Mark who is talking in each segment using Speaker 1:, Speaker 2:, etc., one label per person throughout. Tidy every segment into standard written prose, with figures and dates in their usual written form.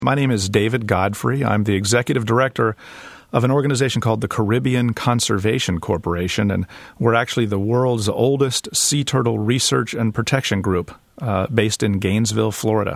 Speaker 1: My name is David Godfrey. I'm the executive director of an organization called the Caribbean Conservation Corporation, and we're actually the world's oldest sea turtle research and protection group based in Gainesville, Florida.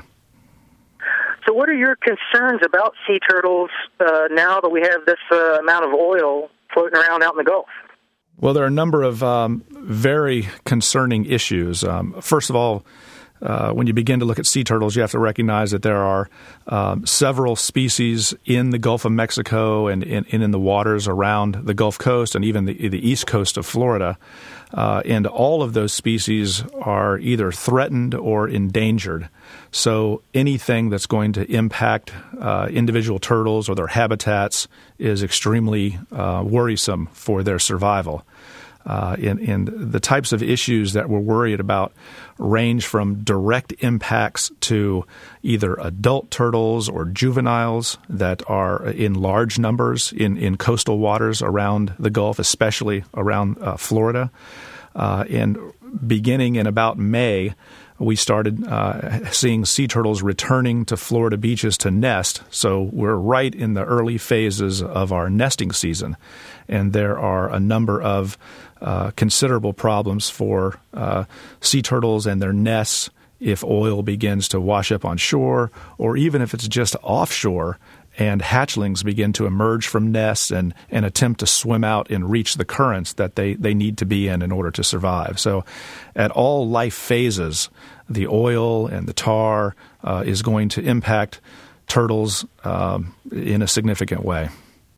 Speaker 2: So what are your concerns about sea turtles now that we have this amount of oil floating around out in the Gulf?
Speaker 1: Well, there are a number of very concerning issues. First of all, when you begin to look at sea turtles, you have to recognize that there are several species in the Gulf of Mexico and in the waters around the Gulf Coast and even the east coast of Florida. And all of those species are either threatened or endangered. So anything that's going to impact individual turtles or their habitats is extremely worrisome for their survival. And the types of issues that we're worried about range from direct impacts to either adult turtles or juveniles that are in large numbers in coastal waters around the Gulf, especially around Florida. And beginning in about May, we started seeing sea turtles returning to Florida beaches to nest. So we're right in the early phases of our nesting season. And there are a number of considerable problems for sea turtles and their nests if oil begins to wash up on shore, or even if it's just offshore and hatchlings begin to emerge from nests and attempt to swim out and reach the currents that they need to be in order to survive. So at all life phases, the oil and the tar is going to impact turtles in a significant way.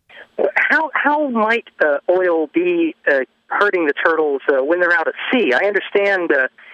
Speaker 2: How might oil be hurting the turtles when they're out at sea? I understand,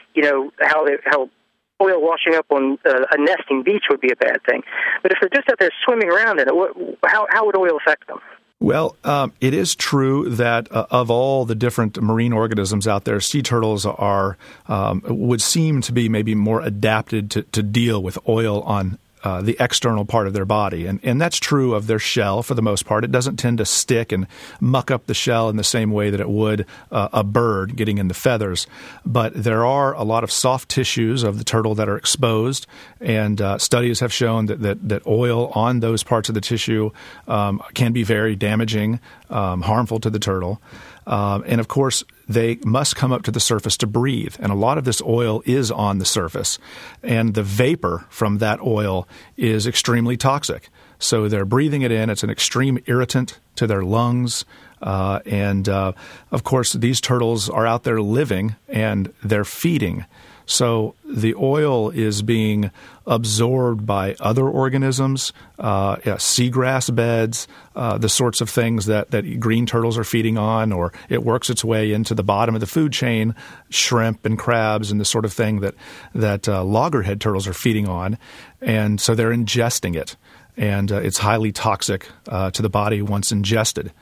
Speaker 2: how oil washing up on a nesting beach would be a bad thing. But if they're just out there swimming around in it, how would oil affect them?
Speaker 1: Well, it is true that of all the different marine organisms out there, sea turtles would seem to be maybe more adapted to deal with oil on the external part of their body. And that's true of their shell for the most part. It doesn't tend to stick and muck up the shell in the same way that it would a bird getting in the feathers. But there are a lot of soft tissues of the turtle that are exposed, and studies have shown that oil on those parts of the tissue can be very damaging, harmful to the turtle. And of course, they must come up to the surface to breathe. And a lot of this oil is on the surface. And the vapor from that oil is extremely toxic. So they're breathing it in. It's an extreme irritant to their lungs. And of course, these turtles are out there living and they're feeding. So the oil is being absorbed by other organisms, seagrass beds, the sorts of things that green turtles are feeding on, or it works its way into the bottom of the food chain, shrimp and crabs and the sort of thing that loggerhead turtles are feeding on. And so they're ingesting it, and it's highly toxic to the body once ingested.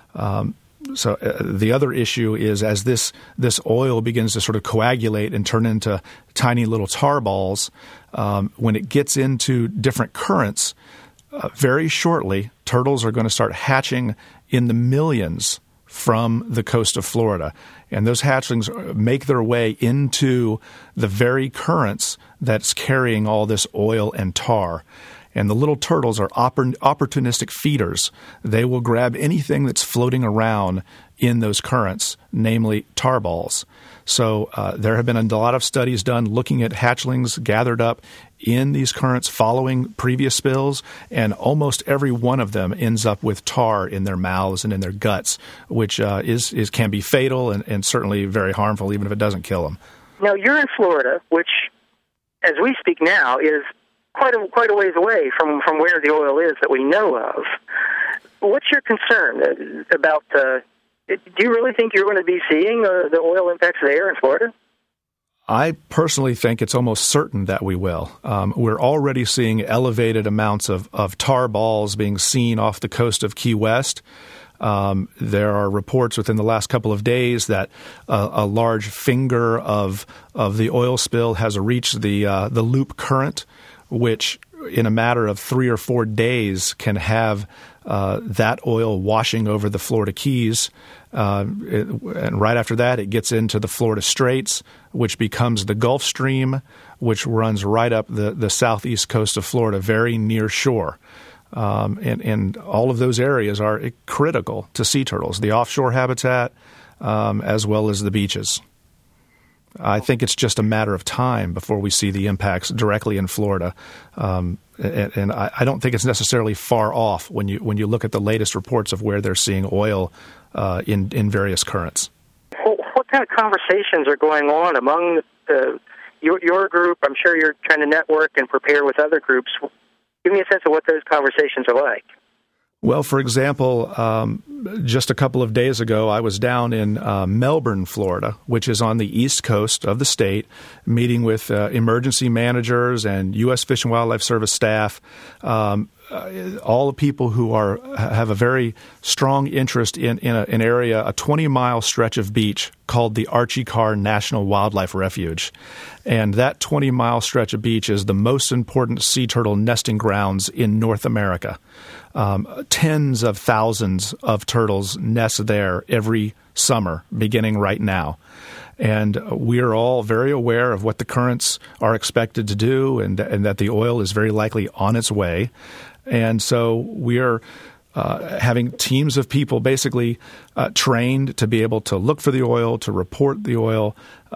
Speaker 1: So the other issue is as this oil begins to sort of coagulate and turn into tiny little tar balls, when it gets into different currents, very shortly, turtles are going to start hatching in the millions from the coast of Florida. And those hatchlings make their way into the very currents that's carrying all this oil and tar. And the little turtles are opportunistic feeders. They will grab anything that's floating around in those currents, namely tar balls. So there have been a lot of studies done looking at hatchlings gathered up in these currents following previous spills, and almost every one of them ends up with tar in their mouths and in their guts, which can be fatal and certainly very harmful, even if it doesn't kill them.
Speaker 2: Now, you're in Florida, which, as we speak now, is quite a ways away from where the oil is that we know of. What's your concern about? Do you really think you're going to be seeing the oil impacts there in Florida?
Speaker 1: I personally think it's almost certain that we will. We're already seeing elevated amounts of tar balls being seen off the coast of Key West. There are reports within the last couple of days that a large finger of the oil spill has reached the loop current, which in a matter of 3 or 4 days can have that oil washing over the Florida Keys. And right after that, it gets into the Florida Straits, which becomes the Gulf Stream, which runs right up the southeast coast of Florida, very near shore. And all of those areas are critical to sea turtles, the offshore habitat as well as the beaches. I think it's just a matter of time before we see the impacts directly in Florida. And I don't think it's necessarily far off when you look at the latest reports of where they're seeing oil in various currents.
Speaker 2: What kind of conversations are going on among your group? I'm sure you're trying to network and prepare with other groups. Give me a sense of what those conversations are like.
Speaker 1: Well, for example, just a couple of days ago, I was down in Melbourne, Florida, which is on the east coast of the state, meeting with emergency managers and U.S. Fish and Wildlife Service staff, all the people who have a very strong interest in an area, a 20-mile stretch of beach called the Archie Carr National Wildlife Refuge. And that 20-mile stretch of beach is the most important sea turtle nesting grounds in North America. Tens of thousands of turtles nest there every summer, beginning right now. And we are all very aware of what the currents are expected to do and that the oil is very likely on its way. And so we are having teams of people basically trained to be able to look for the oil, to report the oil.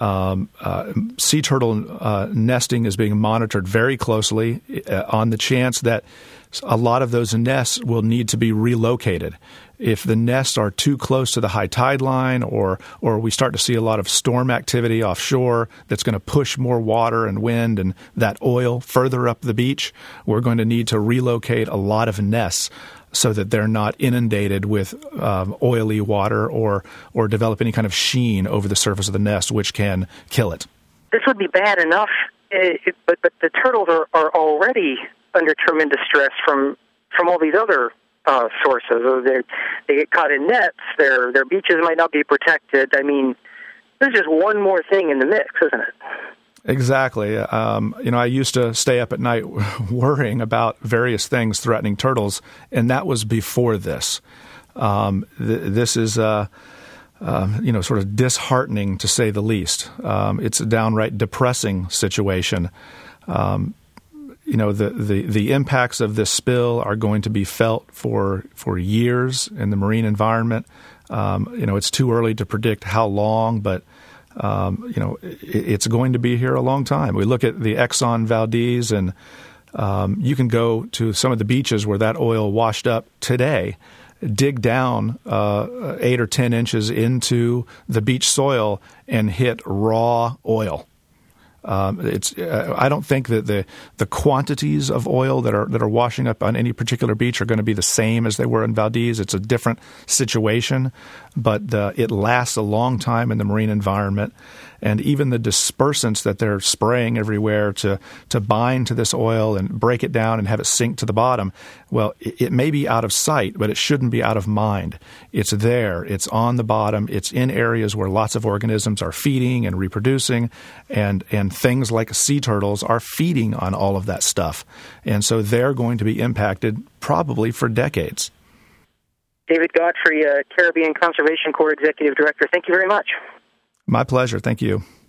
Speaker 1: Sea turtle nesting is being monitored very closely on the chance that a lot of those nests will need to be relocated. If the nests are too close to the high tide line or we start to see a lot of storm activity offshore that's going to push more water and wind and that oil further up the beach, we're going to need to relocate a lot of nests so that they're not inundated with oily water or develop any kind of sheen over the surface of the nest, which can kill it.
Speaker 2: This would be bad enough, but the turtles are already under tremendous stress from all these other sources. They get caught in nets. Their beaches might not be protected. I mean, there's just one more thing in the mix, isn't it?
Speaker 1: Exactly. I used to stay up at night worrying about various things threatening turtles, and that was before this. This is sort of disheartening, to say the least. It's a downright depressing situation. The impacts of this spill are going to be felt for years in the marine environment. It's too early to predict how long, but it's going to be here a long time. We look at the Exxon Valdez, and you can go to some of the beaches where that oil washed up today, dig down 8 or 10 inches into the beach soil and hit raw oil. I don't think that the quantities of oil that are washing up on any particular beach are going to be the same as they were in Valdez. It's a different situation, but it lasts a long time in the marine environment. And even the dispersants that they're spraying everywhere to bind to this oil and break it down and have it sink to the bottom, well, it may be out of sight, but it shouldn't be out of mind. It's there. It's on the bottom. It's in areas where lots of organisms are feeding and reproducing, and things like sea turtles are feeding on all of that stuff. And so they're going to be impacted probably for decades.
Speaker 2: David Godfrey, Caribbean Conservation Corps Executive Director, thank you very much.
Speaker 1: My pleasure. Thank you.